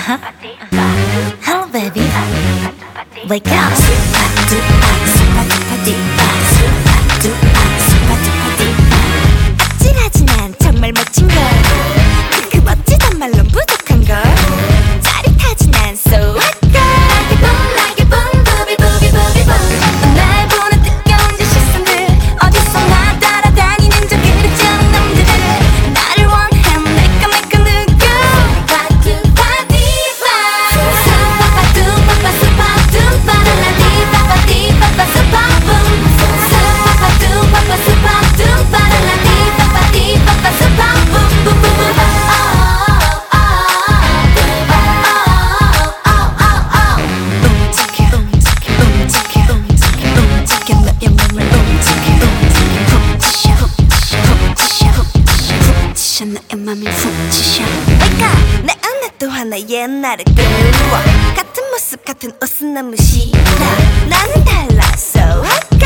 Hello baby, wake up. 아찔하지만 정말 멋진 걸. 그 멋지단 말론 부족한 걸. 짜릿하진 난 so hot girl. like a boom, booby booby booby boom. 날 보는 뜨거운 저 시선들 어디서나 따라다니는 저 그릇장 놈들은 나를 원해 내꺼 누구. 파두파디파 수파파두파파 수파둠파라라디파파디파파 수파붐 수파파두파파 수파둠파라라디파파디파파 수파붐붐붐붐. 나의 맘을 훅 치셔. Wake up! 내 안에 또 하나의 나를 끌어와. 같은 모습 같은 옷은 너무 싫어. 나는 달라 so hot.